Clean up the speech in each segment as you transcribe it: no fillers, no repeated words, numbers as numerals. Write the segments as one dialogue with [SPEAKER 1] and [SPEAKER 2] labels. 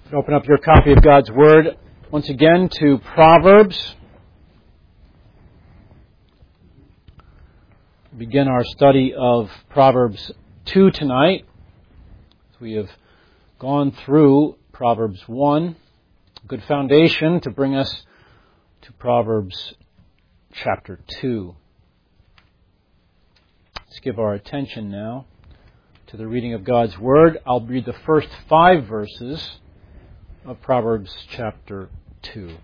[SPEAKER 1] Open up your copy of God's Word once again to Proverbs. We begin our study of Proverbs 2 tonight. We have gone through Proverbs 1, a good foundation to bring us to Proverbs chapter 2. Let's give our attention now to the reading of God's Word. I'll read the first 5 verses of Proverbs chapter 2.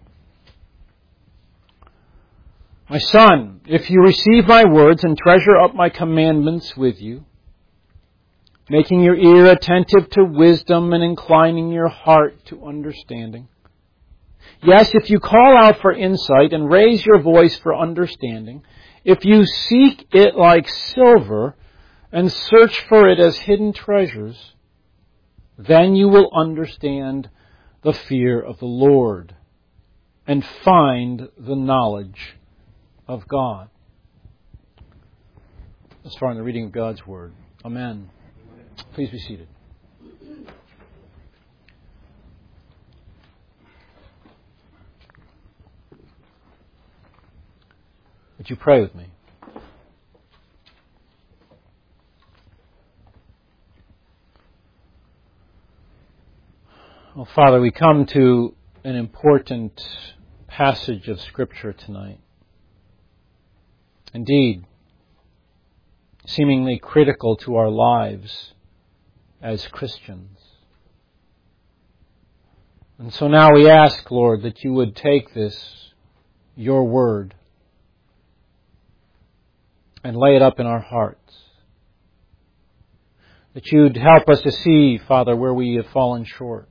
[SPEAKER 1] My son, if you receive my words and treasure up my commandments with you, making your ear attentive to wisdom and inclining your heart to understanding. Yes, if you call out for insight and raise your voice for understanding, if you seek it like silver and search for it as hidden treasures, then you will understand the fear of the Lord and find the knowledge of God. As far in the reading of God's Word. Amen. Please be seated. Would you pray with me? Well, Father, we come to an important passage of Scripture tonight. Indeed, seemingly critical to our lives as Christians. And so now we ask, Lord, that you would take this, your word, and lay it up in our hearts. That you'd help us to see, Father, where we have fallen short.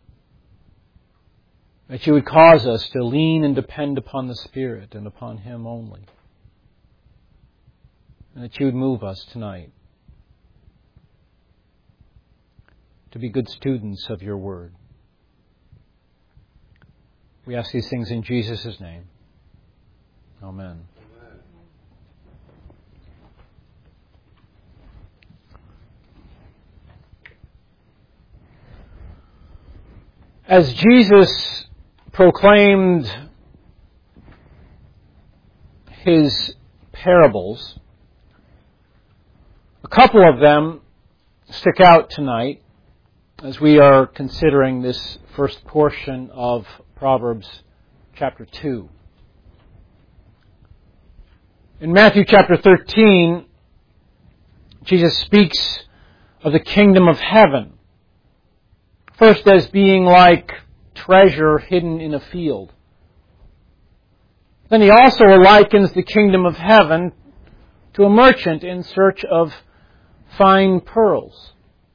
[SPEAKER 1] That you would cause us to lean and depend upon the Spirit and upon Him only. And that you would move us tonight to be good students of your word. We ask these things in Jesus' name. Amen. As Jesus proclaimed His parables, a couple of them stick out tonight as we are considering this first portion of Proverbs chapter 2. In Matthew chapter 13, Jesus speaks of the kingdom of heaven. First, as being like treasure hidden in a field. Then he also likens the kingdom of heaven to a merchant in search of fine pearls.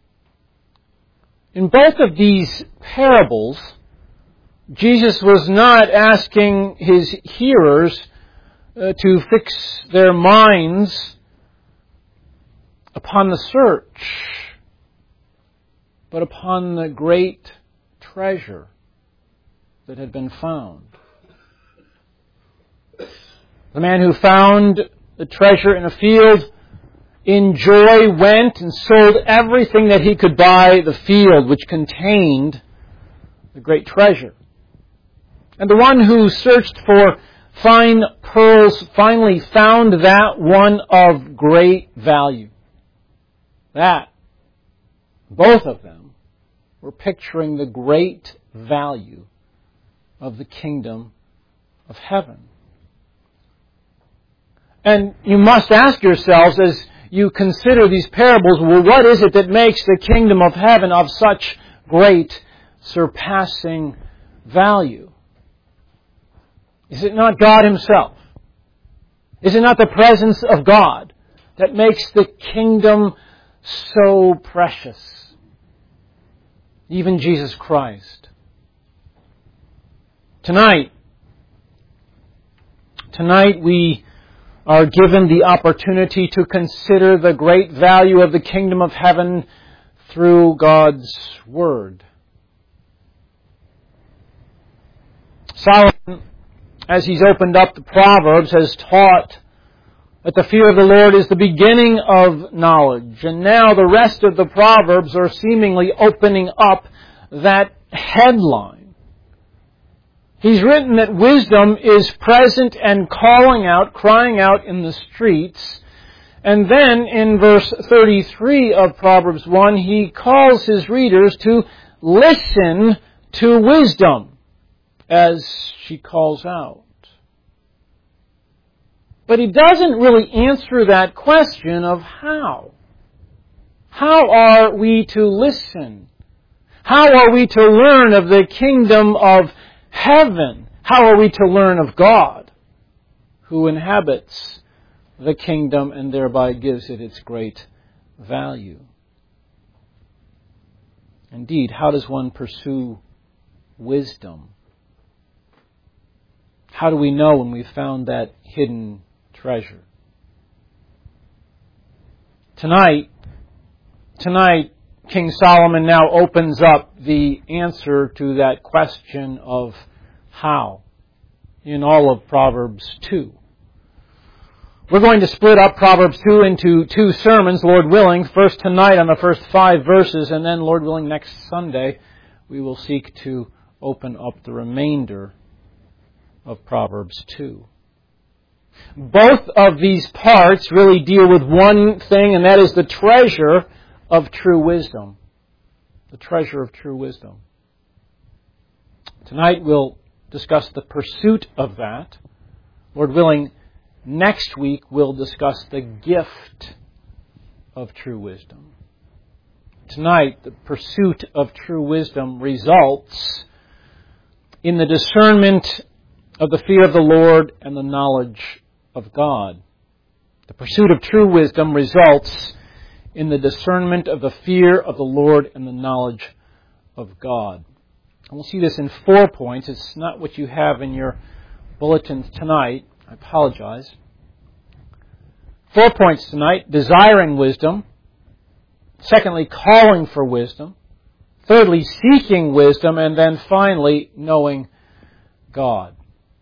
[SPEAKER 1] In both of these parables, Jesus was not asking his hearers to fix their minds upon the search, but upon the great treasure that had been found. The man who found the treasure in a field in joy went and sold everything that he could buy the field which contained the great treasure. And the one who searched for fine pearls finally found that one of great value. Both of them were picturing the great value of the kingdom of heaven. And you must ask yourselves as you consider these parables, well, what is it that makes the kingdom of heaven of such great, surpassing value? Is it not God Himself? Is it not the presence of God that makes the kingdom so precious? Even Jesus Christ. Tonight we are given the opportunity to consider the great value of the kingdom of heaven through God's Word. Solomon, as he's opened up the Proverbs, has taught that the fear of the Lord is the beginning of knowledge. And now the rest of the Proverbs are seemingly opening up that headline. He's written that wisdom is present and calling out, crying out in the streets. And then in verse 33 of Proverbs 1, he calls his readers to listen to wisdom as she calls out. But he doesn't really answer that question of how. How are we to listen? How are we to learn of the kingdom of heaven? How are we to learn of God, who inhabits the kingdom and thereby gives it its great value? Indeed, how does one pursue wisdom? How do we know when we've found that hidden treasure? Tonight, King Solomon now opens up the answer to that question of how in all of Proverbs 2. We're going to split up Proverbs 2 into 2 sermons, Lord willing. First tonight on the first 5 verses, and then, Lord willing, next Sunday we will seek to open up the remainder of Proverbs 2. Both of these parts really deal with one thing, and that is the treasure of true wisdom. The treasure of true wisdom. Tonight we'll discuss the pursuit of that. Lord willing, next week we'll discuss the gift of true wisdom. Tonight, the pursuit of true wisdom results in the discernment of the fear of the Lord and the knowledge of God. The pursuit of true wisdom results in the discernment of the fear of the Lord and the knowledge of God. And we'll see this in 4 points. It's not what you have in your bulletins tonight. I apologize. 4 points tonight: desiring wisdom. Secondly, calling for wisdom. Thirdly, seeking wisdom. And then finally, knowing God.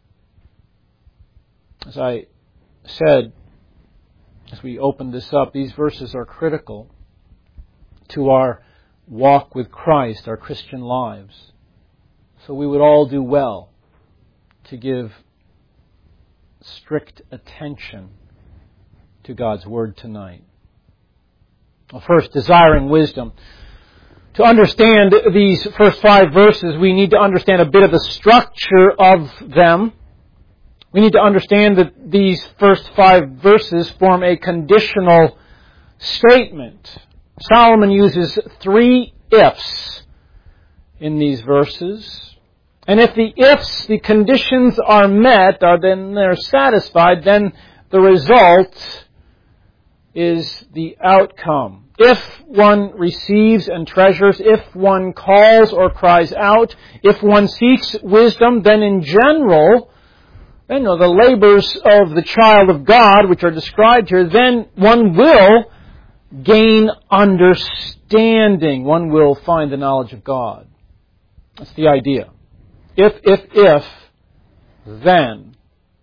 [SPEAKER 1] As I said, as we open this up, these verses are critical to our walk with Christ, our Christian lives. So we would all do well to give strict attention to God's Word tonight. Well, first, desiring wisdom. To understand these first 5 verses, we need to understand a bit of the structure of them. We need to understand that these first 5 verses form a conditional statement. Solomon uses 3 ifs in these verses. And if the ifs, the conditions are met, or then they're satisfied, then the result is the outcome. If one receives and treasures, if one calls or cries out, if one seeks wisdom, then in general, then the labors of the child of God, which are described here, then one will gain understanding. One will find the knowledge of God. That's the idea. If, then.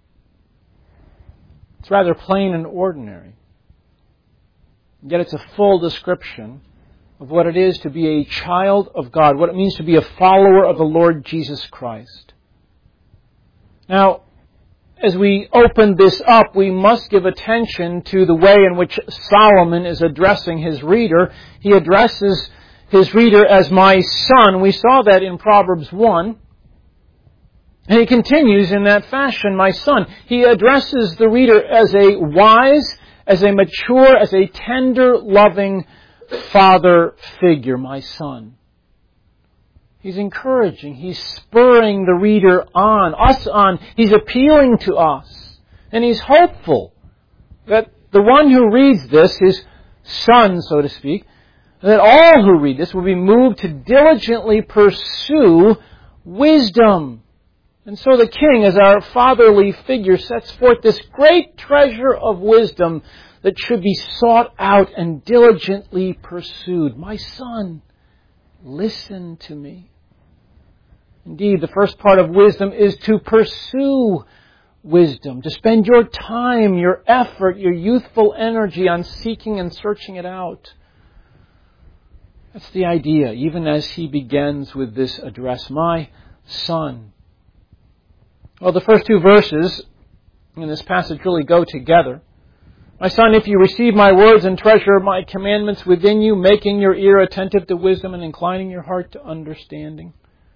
[SPEAKER 1] It's rather plain and ordinary. Yet it's a full description of what it is to be a child of God, what it means to be a follower of the Lord Jesus Christ. Now, as we open this up, we must give attention to the way in which Solomon is addressing his reader. He addresses his reader as my son. We saw that in Proverbs 1. And he continues in that fashion, my son. He addresses the reader as a wise, as a mature, as a tender, loving father figure, my son. He's encouraging. He's spurring the reader on, us on. He's appealing to us. And he's hopeful that the one who reads this, his son, so to speak, that all who read this will be moved to diligently pursue wisdom. And so the king, as our fatherly figure, sets forth this great treasure of wisdom that should be sought out and diligently pursued. My son, listen to me. Indeed, the first part of wisdom is to pursue wisdom, to spend your time, your effort, your youthful energy on seeking and searching it out. That's the idea, even as he begins with this address, my son. Well, the first two verses in this passage really go together. My son, if you receive my words and treasure my commandments within you, making your ear attentive to wisdom and inclining your heart to understanding.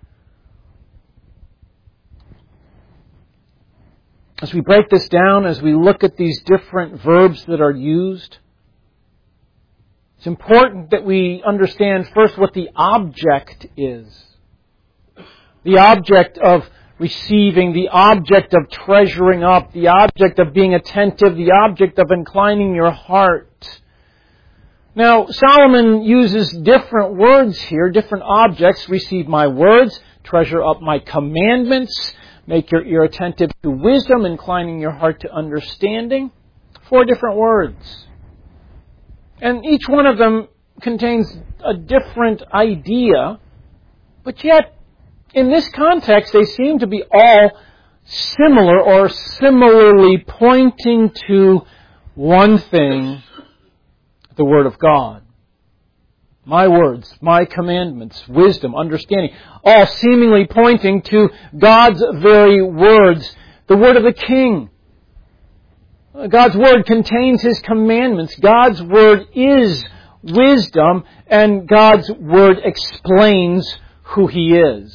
[SPEAKER 1] As we break this down, as we look at these different verbs that are used, it's important that we understand first what the object is. The object of receiving, the object of treasuring up, the object of being attentive, the object of inclining your heart. Now, Solomon uses different words here, different objects. Receive my words, treasure up my commandments, make your ear attentive to wisdom, inclining your heart to understanding. 4 different words. And each one of them contains a different idea, but yet, in this context, they seem to be all similar or similarly pointing to one thing, the Word of God. My words, my commandments, wisdom, understanding, all seemingly pointing to God's very words, the Word of the King. God's Word contains His commandments. God's Word is wisdom, and God's Word explains who He is.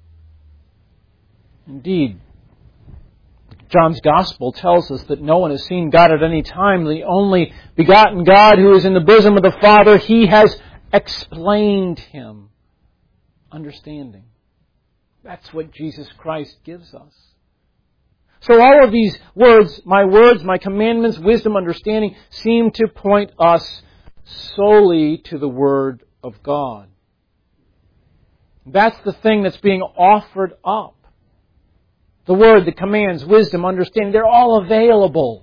[SPEAKER 1] Indeed, John's Gospel tells us that no one has seen God at any time. The only begotten God who is in the bosom of the Father, He has explained Him. Understanding. That's what Jesus Christ gives us. So all of these words, my commandments, wisdom, understanding, seem to point us solely to the Word of God. That's the thing that's being offered up. The Word, the commands, wisdom, understanding, they're all available.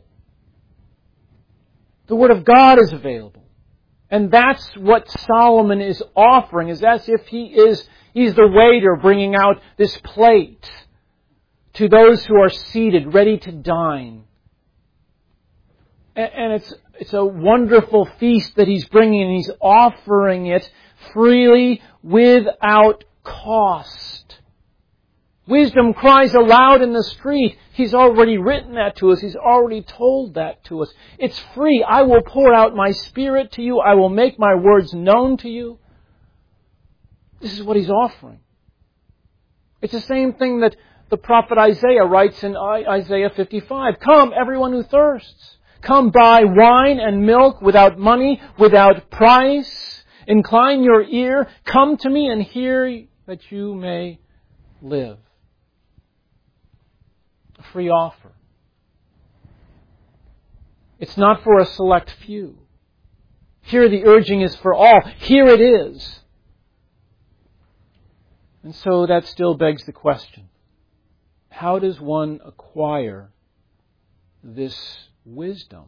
[SPEAKER 1] The Word of God is available. And that's what Solomon is offering, is as if he's the waiter bringing out this plate to those who are seated, ready to dine. And it's a wonderful feast that he's bringing, and he's offering it freely without cost. Wisdom cries aloud in the street. He's already written that to us. He's already told that to us. It's free. I will pour out my Spirit to you. I will make my words known to you. This is what he's offering. It's the same thing that the prophet Isaiah writes in Isaiah 55. Come, everyone who thirsts. Come buy wine and milk without money, without price. Incline your ear. Come to me and hear that you may live. A free offer. It's not for a select few. Here the urging is for all. Here it is. And so that still begs the question. How does one acquire this wisdom?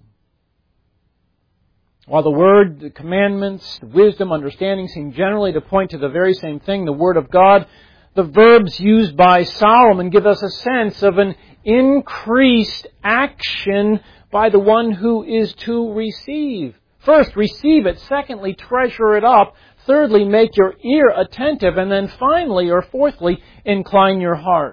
[SPEAKER 1] While the Word, the commandments, the wisdom, understanding seem generally to point to the very same thing, the Word of God, the verbs used by Solomon give us a sense of an increased action by the one who is to receive. First, receive it. Secondly, treasure it up. Thirdly, make your ear attentive. And then finally, or fourthly, incline your heart.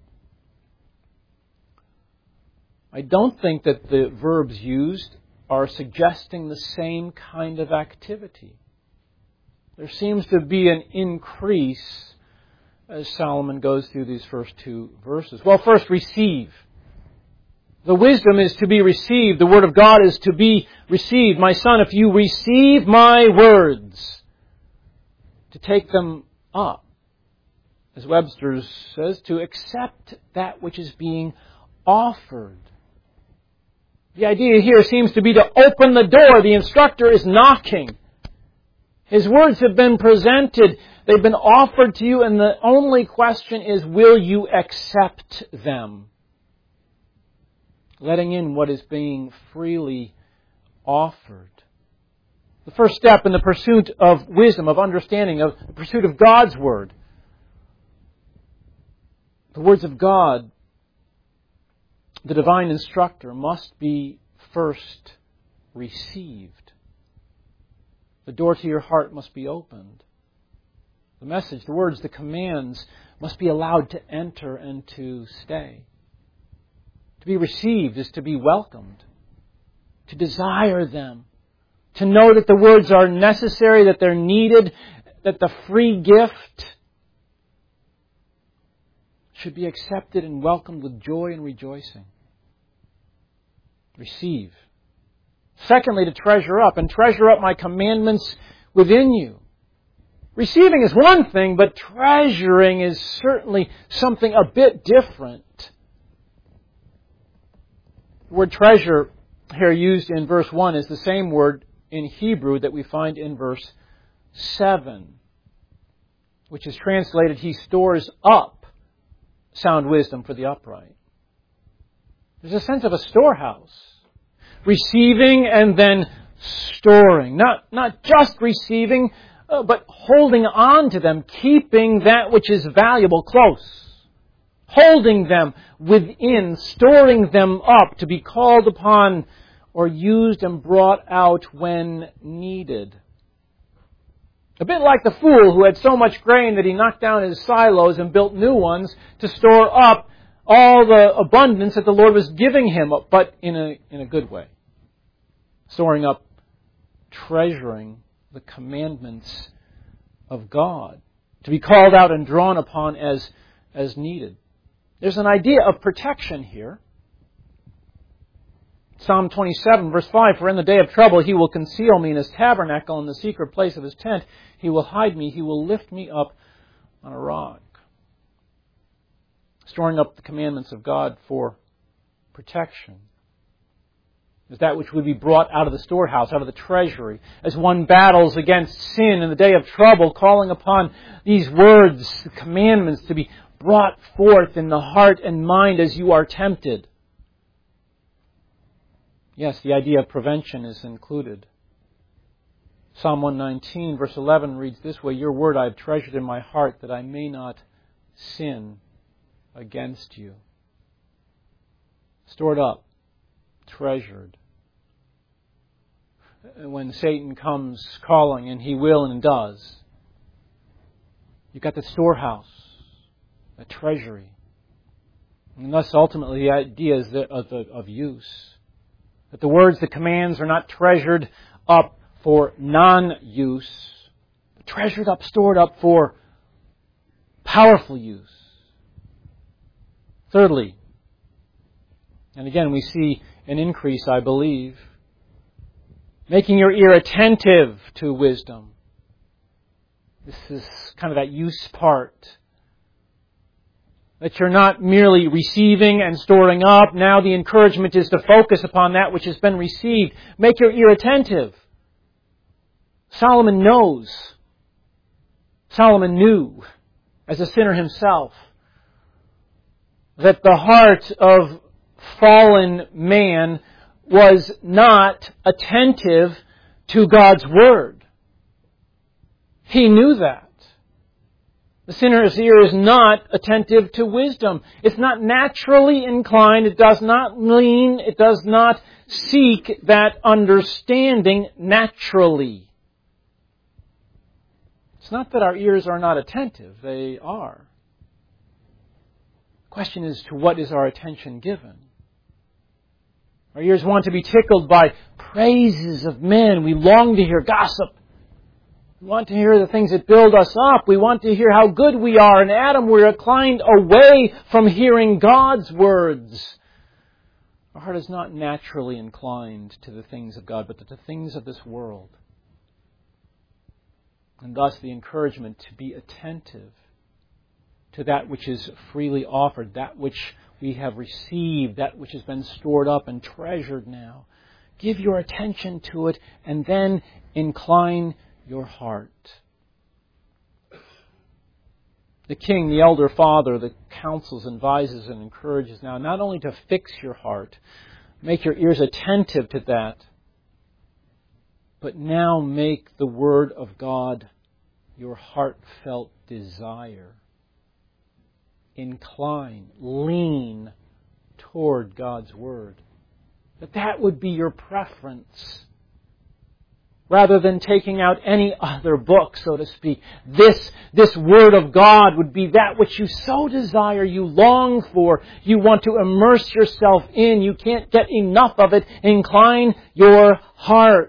[SPEAKER 1] I don't think that the verbs used are suggesting the same kind of activity. There seems to be an increase as Solomon goes through these first 2 verses. Well, first, receive. The wisdom is to be received. The Word of God is to be received. My son, if you receive my words, to take them up, as Webster says, to accept that which is being offered. The idea here seems to be to open the door. The instructor is knocking. His words have been presented. They've been offered to you, and the only question is, will you accept them? Letting in what is being freely offered. The first step in the pursuit of wisdom, of understanding, of the pursuit of God's Word. The words of God, the divine instructor, must be first received. The door to your heart must be opened. The message, the words, the commands must be allowed to enter and to stay. To be received is to be welcomed. To desire them. To know that the words are necessary, that they're needed, that the free gift should be accepted and welcomed with joy and rejoicing. Receive. Secondly, to treasure up, and treasure up my commandments within you. Receiving is one thing, but treasuring is certainly something a bit different. The word treasure here used in verse 1 is the same word in Hebrew that we find in verse 7, which is translated, He stores up sound wisdom for the upright. There's a sense of a storehouse. Receiving and then storing. Not just receiving, but holding on to them, keeping that which is valuable close. Holding them within, storing them up to be called upon or used and brought out when needed. A bit like the fool who had so much grain that he knocked down his silos and built new ones to store up all the abundance that the Lord was giving him, but in a good way. Storing up, treasuring the commandments of God, to be called out and drawn upon as needed. There's an idea of protection here. Psalm 27, verse 5, For in the day of trouble He will conceal me in His tabernacle, in the secret place of His tent. He will hide me. He will lift me up on a rock. Storing up the commandments of God for protection is that which would be brought out of the storehouse, out of the treasury. As one battles against sin in the day of trouble, calling upon these words, the commandments, to be brought forth in the heart and mind as you are tempted. Yes, the idea of prevention is included. Psalm 119, verse 11 reads this way, Your word I have treasured in my heart that I may not sin against you. Stored up, treasured. When Satan comes calling, and he will and does, you've got the storehouse, a treasury. And thus ultimately the idea is of use. That the words, the commands are not treasured up for non-use, but treasured up, stored up for powerful use. Thirdly, and again we see an increase, I believe, making your ear attentive to wisdom. This is kind of that use part. That you're not merely receiving and storing up. Now the encouragement is to focus upon that which has been received. Make your ear attentive. Solomon knows. Solomon knew, as a sinner himself, that the heart of fallen man was not attentive to God's Word. He knew that. The sinner's ear is not attentive to wisdom. It's not naturally inclined. It does not lean. It does not seek that understanding naturally. It's not that our ears are not attentive. They are. The question is, to what is our attention given? Our ears want to be tickled by praises of men. We long to hear gossip. We want to hear the things that build us up. We want to hear how good we are. In Adam, we're inclined away from hearing God's words. Our heart is not naturally inclined to the things of God, but to the things of this world. And thus the encouragement to be attentive to that which is freely offered, that which we have received, that which has been stored up and treasured now. Give your attention to it and then incline your heart. The king, the elder father, that counsels, advises, and encourages now not only to fix your heart, make your ears attentive to that, but now make the Word of God your heartfelt desire. Incline, lean toward God's Word. That would be your preference. rather than taking out any other book, so to speak. This Word of God would be that which you so desire, you long for, you want to immerse yourself in. You can't get enough of it. Incline your heart.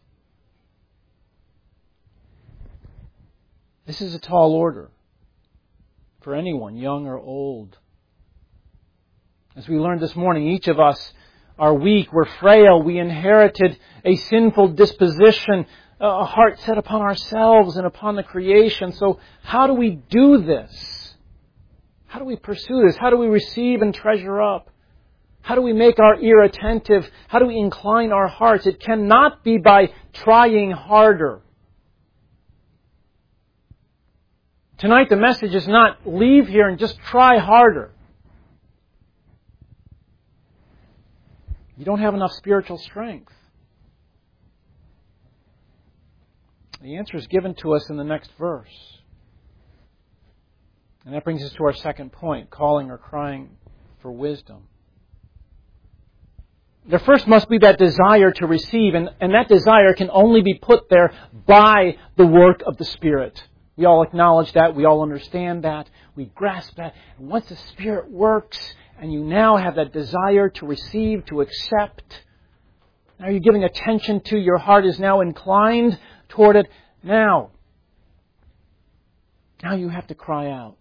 [SPEAKER 1] This is a tall order for anyone, young or old. As we learned this morning, each of us are weak, we're frail, we inherited a sinful disposition, a heart set upon ourselves and upon the creation. So how do we do this? How do we pursue this? How do we receive and treasure up? How do we make our ear attentive? How do we incline our hearts? It cannot be by trying harder. Tonight the message is not leave here and just try harder. You don't have enough spiritual strength. The answer is given to us in the next verse. And that brings us to our second point, calling or crying for wisdom. There first must be that desire to receive, and that desire can only be put there by the work of the Spirit. We all acknowledge that. We all understand that. We grasp that. And once the Spirit works, and you now have that desire to receive, to accept, now you're giving attention to, your heart is now inclined toward it. Now you have to cry out.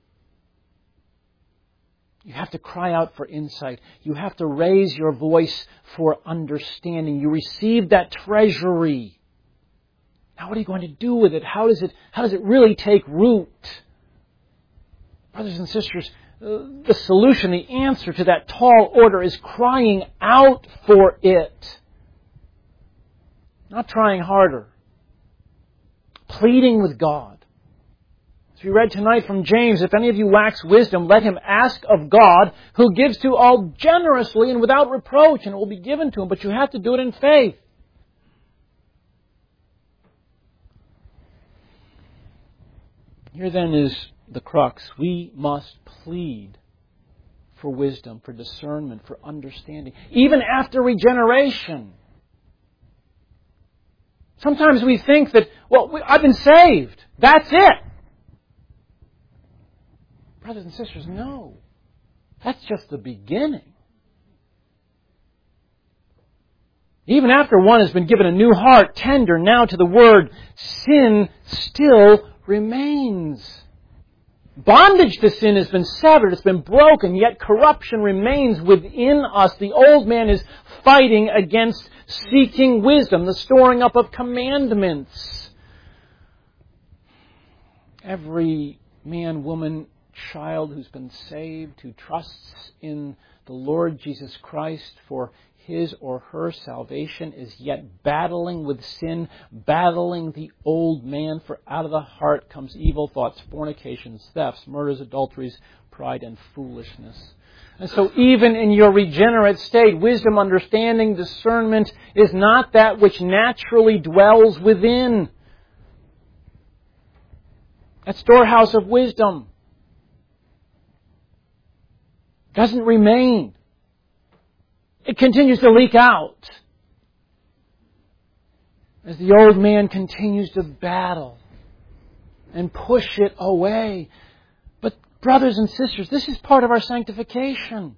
[SPEAKER 1] You have to cry out for insight. You have to raise your voice for understanding. You receive that treasury. Now what are you going to do with it? How does it really take root? Brothers and sisters, the solution, the answer to that tall order is crying out for it. Not trying harder. Pleading with God. As we read tonight from James, if any of you lacks wisdom, let him ask of God, who gives to all generously and without reproach, and it will be given to him. But you have to do it in faith. Here then is the crux. We must plead for wisdom, for discernment, for understanding, even after regeneration. Sometimes we think that, I've been saved. That's it. Brothers and sisters, no. That's just the beginning. Even after one has been given a new heart, tender now to the Word, sin still remains. Bondage to sin has been severed, it's been broken, yet corruption remains within us. The old man is fighting against seeking wisdom, the storing up of commandments. Every man, woman, child who's been saved, who trusts in the Lord Jesus Christ for his or her salvation, is yet battling with sin, battling the old man, for out of the heart comes evil thoughts, fornications, thefts, murders, adulteries, pride, and foolishness. And so even in your regenerate state, wisdom, understanding, discernment is not that which naturally dwells within. That storehouse of wisdom doesn't remain. It continues to leak out as the old man continues to battle and push it away. But brothers and sisters, this is part of our sanctification.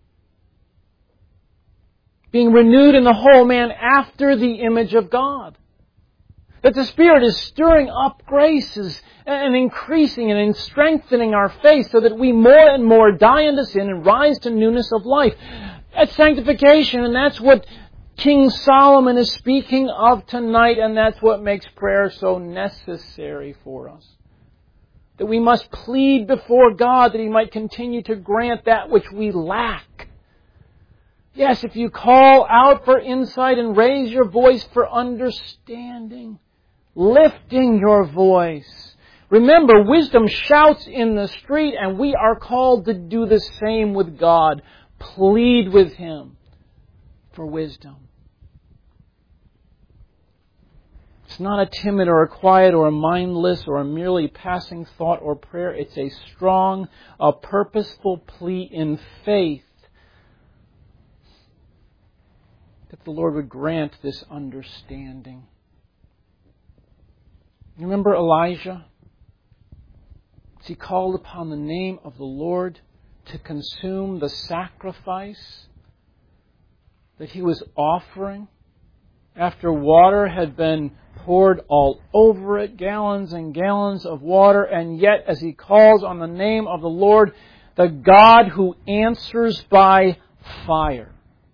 [SPEAKER 1] Being renewed in the whole man after the image of God. That the Spirit is stirring up graces and increasing and strengthening our faith so that we more and more die unto sin and rise to newness of life. That's sanctification, and that's what King Solomon is speaking of tonight, and that's what makes prayer so necessary for us. That we must plead before God that He might continue to grant that which we lack. Yes, if you call out for insight and raise your voice for understanding, lifting your voice. Remember, wisdom shouts in the street, and we are called to do the same with God. Plead with Him for wisdom. It's not a timid or a quiet or a mindless or a merely passing thought or prayer. It's a strong, a purposeful plea in faith that the Lord would grant this understanding. Remember Elijah? As he called upon the name of the Lord to consume the sacrifice that he was offering after water had been poured all over it, gallons and gallons of water, and yet as he calls on the name of the Lord, the God who answers by fire.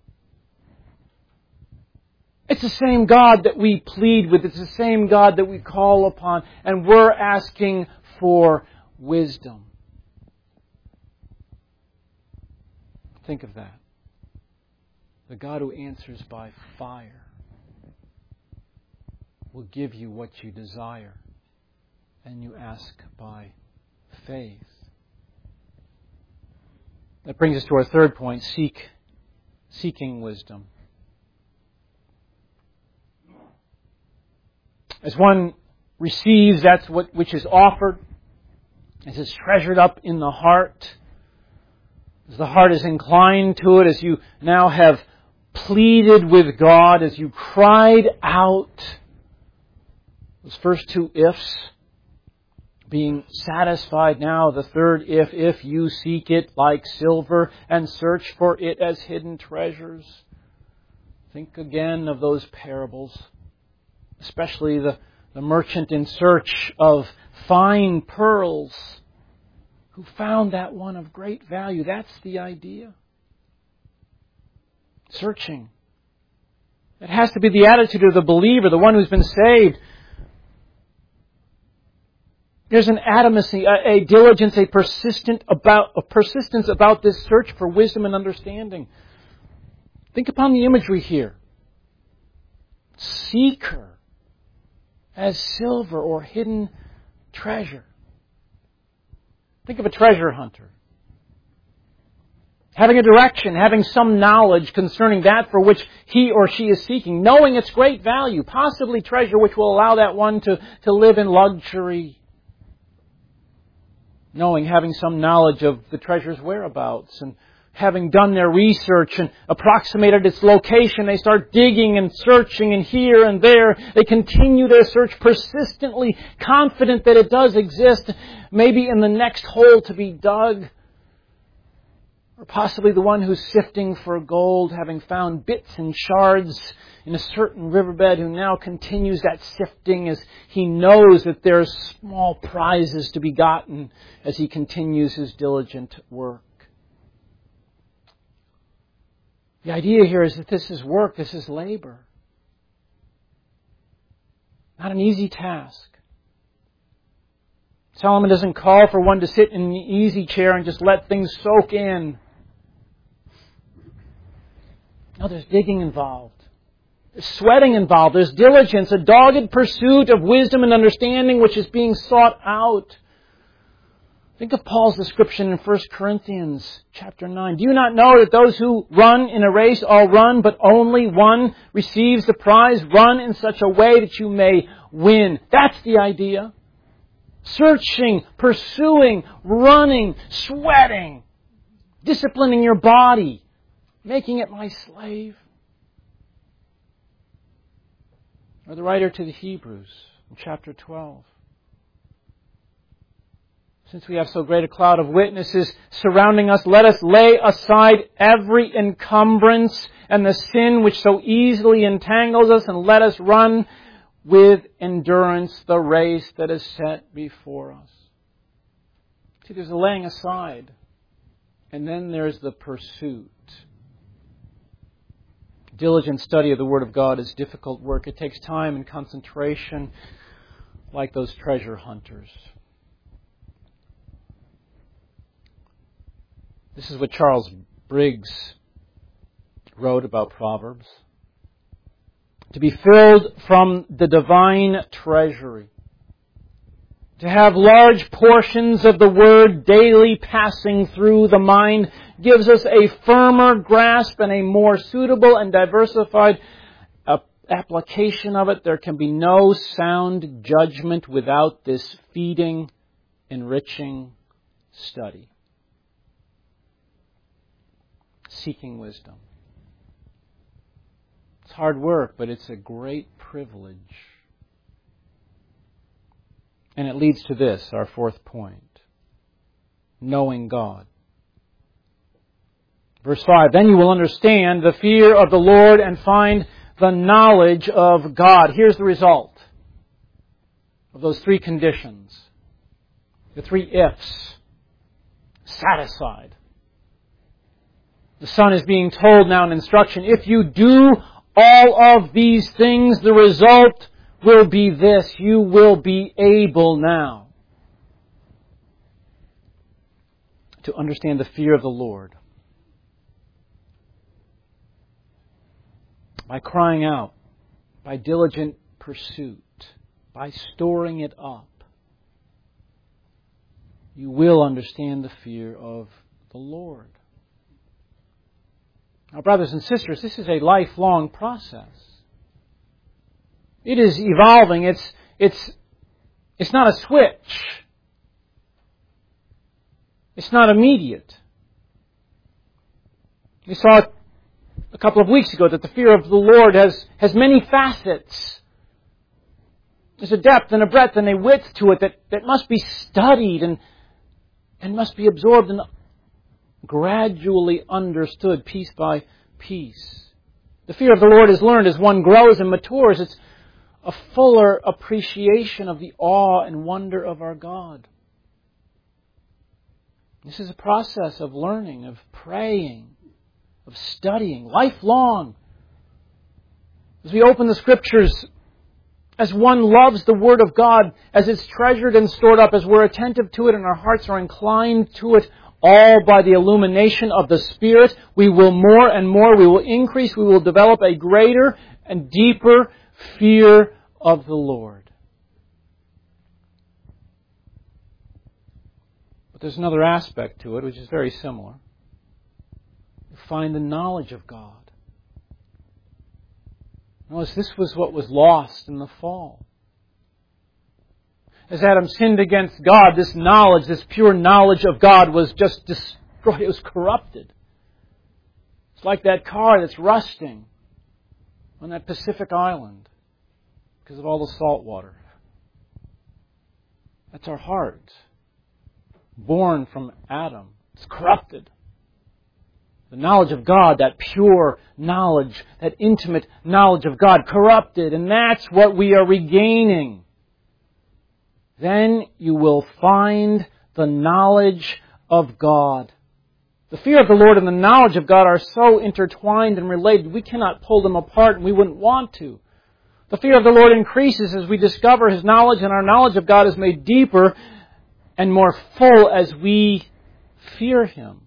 [SPEAKER 1] It's the same God that we plead with. It's the same God that we call upon. And we're asking for wisdom. Think of that. The God who answers by fire will give you what you desire. And you ask by faith. That brings us to our third point, seeking wisdom. As one receives that's which is offered, as it's treasured up in the heart, as the heart is inclined to it, as you now have pleaded with God, as you cried out, those first two ifs, being satisfied now, the third if you seek it like silver and search for it as hidden treasures. Think again of those parables, especially the merchant in search of fine pearls who found that one of great value. That's the idea. Searching. It has to be the attitude of the believer, the one who's been saved. There's an adamancy, a diligence, a persistence about this search for wisdom and understanding. Think upon the imagery here. Seeker as silver or hidden treasure. Think of a treasure hunter. Having a direction, having some knowledge concerning that for which he or she is seeking, knowing its great value, possibly treasure which will allow that one to live in luxury. Having some knowledge of the treasure's whereabouts, and having done their research and approximated its location, they start digging and searching, and here and there they continue their search persistently, confident that it does exist, maybe in the next hole to be dug. Or possibly the one who's sifting for gold, having found bits and shards in a certain riverbed, who now continues that sifting as he knows that there's small prizes to be gotten as he continues his diligent work. The idea here is that this is work, this is labor. Not an easy task. Solomon doesn't call for one to sit in the easy chair and just let things soak in. No, there's digging involved. There's sweating involved. There's diligence, a dogged pursuit of wisdom and understanding which is being sought out. Think of Paul's description in 1 Corinthians chapter 9. Do you not know that those who run in a race all run, but only one receives the prize? Run in such a way that you may win. That's the idea. Searching, pursuing, running, sweating, disciplining your body, making it my slave. Or the writer to the Hebrews in chapter 12. Since we have so great a cloud of witnesses surrounding us, let us lay aside every encumbrance and the sin which so easily entangles us, and let us run with endurance the race that is set before us. See, there's a laying aside, and then there's the pursuit. Diligent study of the Word of God is difficult work. It takes time and concentration, like those treasure hunters. This is what Charles Briggs wrote about Proverbs. To be filled from the divine treasury. To have large portions of the Word daily passing through the mind gives us a firmer grasp and a more suitable and diversified application of it. There can be no sound judgment without this feeding, enriching study. Seeking wisdom. It's hard work, but it's a great privilege. And it leads to this, our fourth point. Knowing God. Verse 5, then you will understand the fear of the Lord and find the knowledge of God. Here's the result of those three conditions. The three ifs. Satisfied. The Son is being told now in instruction, if you do all of these things, the result will be this. You will be able now to understand the fear of the Lord. By crying out, by diligent pursuit, by storing it up, you will understand the fear of the Lord. Now, brothers and sisters, this is a lifelong process. It is evolving. It's not a switch. It's not immediate. We saw a couple of weeks ago that the fear of the Lord has many facets. There's a depth and a breadth and a width to it that must be studied and must be absorbed and gradually understood piece by piece. The fear of the Lord is learned as one grows and matures. It's a fuller appreciation of the awe and wonder of our God. This is a process of learning, of praying, of studying, lifelong. As we open the Scriptures, as one loves the Word of God, as it's treasured and stored up, as we're attentive to it and our hearts are inclined to it, all by the illumination of the Spirit, we will more and more, we will increase, we will develop a greater and deeper fear of the Lord. But there's another aspect to it which is very similar. You find the knowledge of God. Notice this was what was lost in the fall. As Adam sinned against God, this knowledge, this pure knowledge of God was just destroyed. It was corrupted. It's like that car that's rusting on that Pacific island because of all the salt water. That's our heart. Born from Adam. It's corrupted. The knowledge of God, that pure knowledge, that intimate knowledge of God, corrupted. And that's what we are regaining. Then you will find the knowledge of God. The fear of the Lord and the knowledge of God are so intertwined and related, we cannot pull them apart and we wouldn't want to. The fear of the Lord increases as we discover His knowledge, and our knowledge of God is made deeper and more full as we fear Him.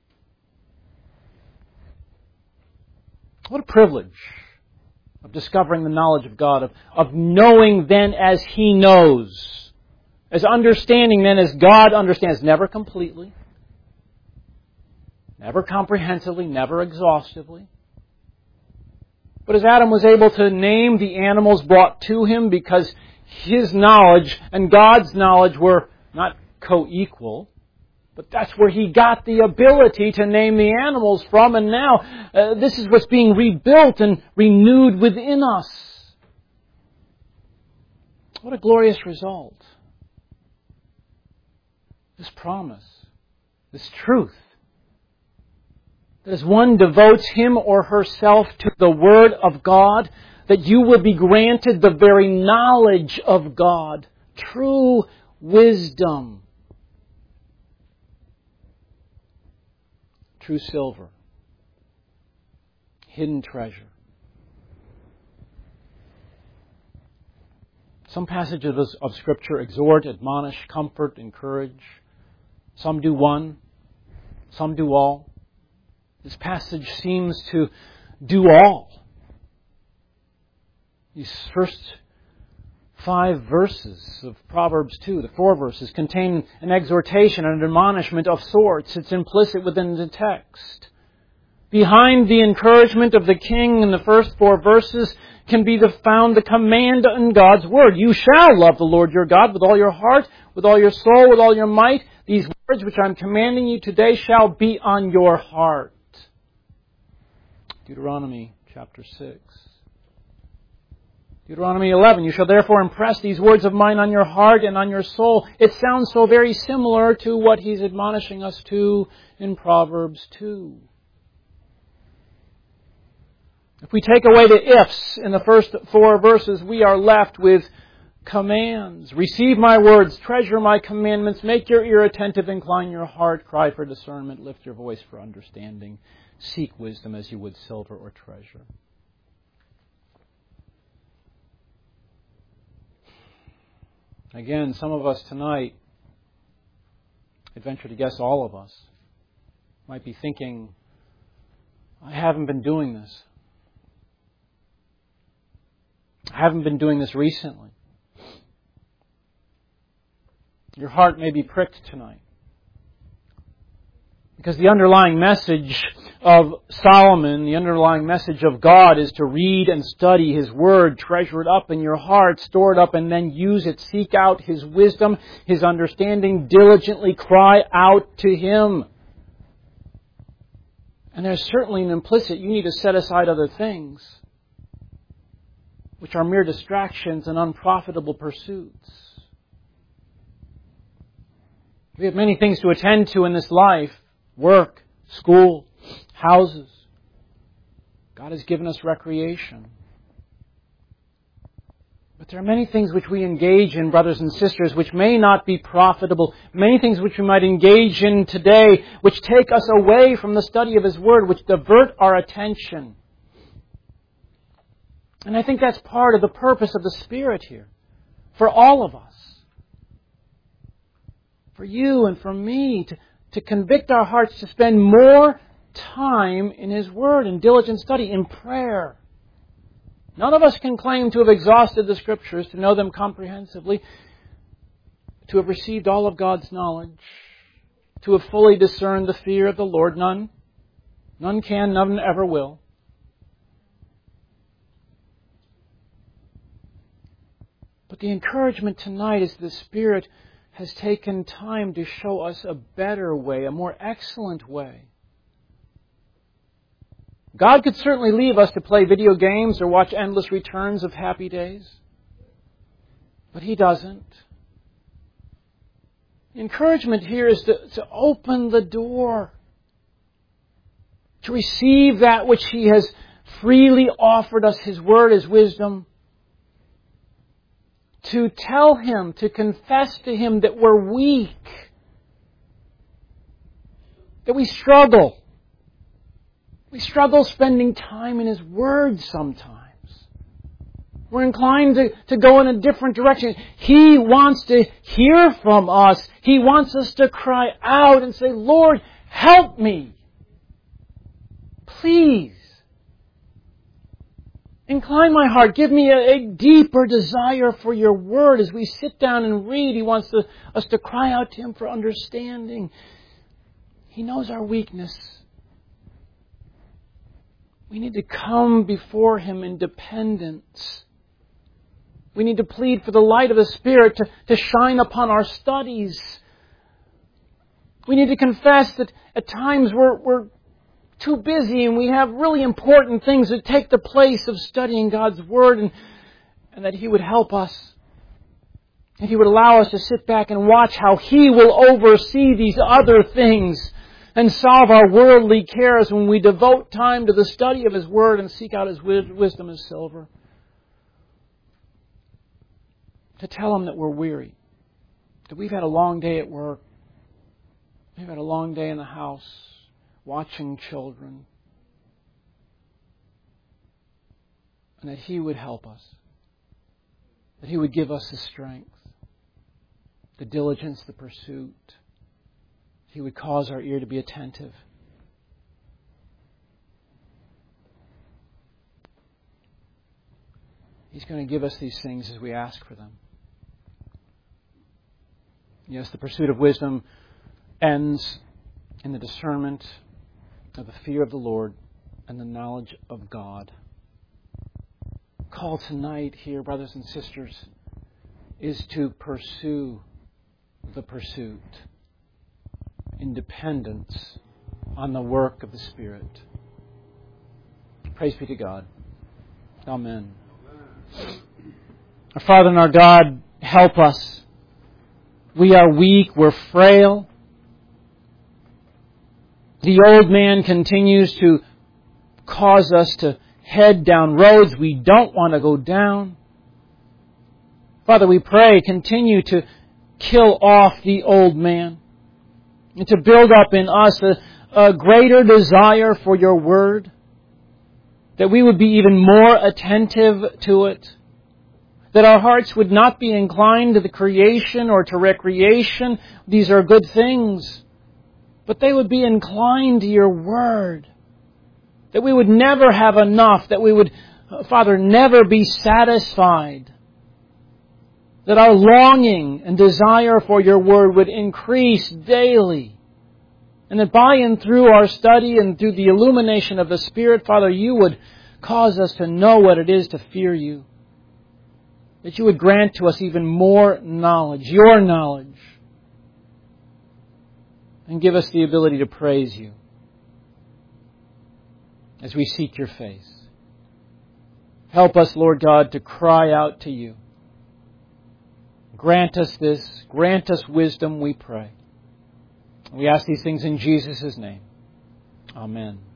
[SPEAKER 1] What a privilege of discovering the knowledge of God, of knowing then as He knows. As understanding then as God understands, never completely, never comprehensively, never exhaustively. But as Adam was able to name the animals brought to him because his knowledge and God's knowledge were not co-equal, but that's where he got the ability to name the animals from. And now this is what's being rebuilt and renewed within us. What a glorious result. This promise, this truth, that as one devotes him or herself to the Word of God, that you will be granted the very knowledge of God, true wisdom, true silver, hidden treasure. Some passages of Scripture exhort, admonish, comfort, encourage. Some do one, some do all. This passage seems to do all. These first 5 verses of Proverbs 2, the 4 verses, contain an exhortation and an admonishment of sorts. It's implicit within the text. Behind the encouragement of the king in the first 4 verses can be found the command in God's Word. You shall love the Lord your God with all your heart, with all your soul, with all your might. These words which I'm commanding you today shall be on your heart. Deuteronomy chapter 6. Deuteronomy 11, you shall therefore impress these words of mine on your heart and on your soul. It sounds so very similar to what he's admonishing us to in Proverbs 2. If we take away the ifs in the first 4 verses, we are left with commands. Receive my words, treasure my commandments, make your ear attentive, incline your heart, cry for discernment, lift your voice for understanding, seek wisdom as you would silver or treasure. Again, some of us tonight, I'd venture to guess all of us, might be thinking, I haven't been doing this. I haven't been doing this recently. Your heart may be pricked tonight. Because the underlying message of Solomon, the underlying message of God is to read and study His Word, treasure it up in your heart, store it up, and then use it. Seek out His wisdom, His understanding, diligently cry out to Him. And there's certainly an implicit, you need to set aside other things, which are mere distractions and unprofitable pursuits. We have many things to attend to in this life. Work, school, houses. God has given us recreation. But there are many things which we engage in, brothers and sisters, which may not be profitable. Many things which we might engage in today, which take us away from the study of His Word, which divert our attention. And I think that's part of the purpose of the Spirit here. For all of us. For you and for me to convict our hearts to spend more time in His Word, in diligent study, in prayer. None of us can claim to have exhausted the Scriptures, to know them comprehensively, to have received all of God's knowledge, to have fully discerned the fear of the Lord. None. None can, none ever will. But the encouragement tonight is the Spirit has taken time to show us a better way, a more excellent way. God could certainly leave us to play video games or watch endless returns of Happy Days. But He doesn't. The encouragement here is to open the door. To receive that which He has freely offered us, His Word, His wisdom. To tell Him, to confess to Him that we're weak. That we struggle. We struggle spending time in His Word sometimes. We're inclined to go in a different direction. He wants to hear from us. He wants us to cry out and say, Lord, help me. Please. Incline my heart. Give me a deeper desire for your Word. As we sit down and read, He wants us to cry out to Him for understanding. He knows our weakness. We need to come before Him in dependence. We need to plead for the light of the Spirit to shine upon our studies. We need to confess that at times we're too busy and we have really important things that take the place of studying God's Word, and that He would help us. And He would allow us to sit back and watch how He will oversee these other things and solve our worldly cares when we devote time to the study of His Word and seek out His wisdom as silver. To tell Him that we're weary, that we've had a long day at work, we've had a long day in the house, watching children, and that He would help us, that He would give us the strength, the diligence, the pursuit. He would cause our ear to be attentive. He's going to give us these things as we ask for them. Yes, the pursuit of wisdom ends in the discernment of the fear of the Lord and the knowledge of God. Call tonight here, brothers and sisters, is to pursue the pursuit in dependence on the work of the Spirit. Praise be to God. Amen. Our Father and our God, help us. We are weak, we're frail. The old man continues to cause us to head down roads we don't want to go down. Father, we pray, continue to kill off the old man and to build up in us a greater desire for your word, that we would be even more attentive to it, that our hearts would not be inclined to the creation or to recreation. These are good things, but they would be inclined to your word, that we would never have enough, that we would, Father, never be satisfied, that our longing and desire for your word would increase daily, and that by and through our study and through the illumination of the Spirit, Father, you would cause us to know what it is to fear you, that you would grant to us even more knowledge, your knowledge, and give us the ability to praise you as we seek your face. Help us, Lord God, to cry out to you. Grant us this. Grant us wisdom, we pray. We ask these things in Jesus' name. Amen.